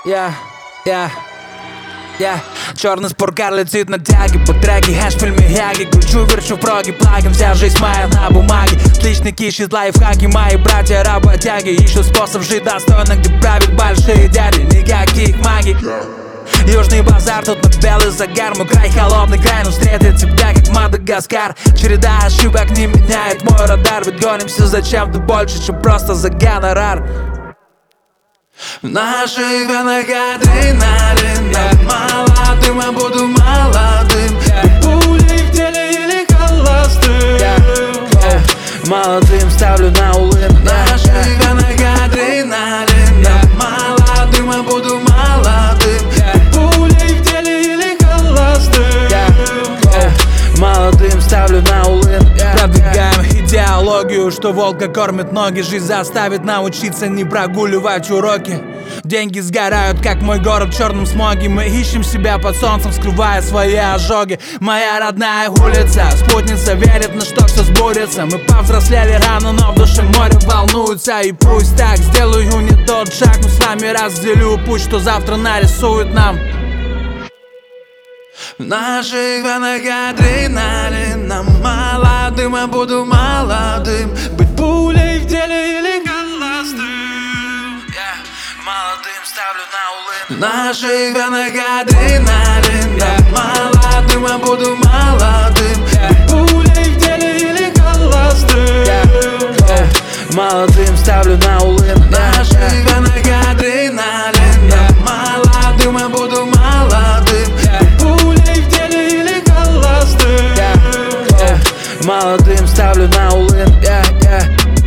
Черный спорткар летит на тяге по треке, хэш в фильме Яги. Кручу, верчу в проге, плагом, вся жизнь моя на бумаге. Отличники ищут лайфхаки, мои братья работяги. Ищут способ жить достойно, где правят большие дяди. Никаких магий. Южный базар, тут на белый загар. Мой край холодный край, но встретит тебя как Мадагаскар. Череда ошибок не меняет мой радар. Ведь гонимся зачем-то больше, чем просто за гонорар. В наших венах адреналин. Я молодым, я буду молодым. Пулей в теле или холостым. Молодым ставлю на улыбку. В наших венах адреналин. Я молодым, я буду молодым. Пулей в теле или холостым. Молодым ставлю на улыбку. Продвигаем идеологию, что волка кормит ноги. Жизнь заставит научиться не прогуливать уроки. Деньги сгорают, как мой город в черном смоге. Мы ищем себя под солнцем, скрывая свои ожоги. Моя родная улица, спутница верит, на что все сбудется. Мы повзрослели рано, но в душе море волнуется. И пусть так, сделаю не тот шаг, но с вами разделю путь, что завтра нарисует нам. В наших венах адреналин. Я молодым, я буду молодым. Быть пулей в деле или холостым. Молодым ставлю на улыбку. В наших венах адреналин. Я молодым, я буду молодым. Быть пулей в деле или холостым. Молодым ставлю на улыбку. В наших венах адреналин. Я молодым, я буду молодым. Молодым ставлю на улыбку.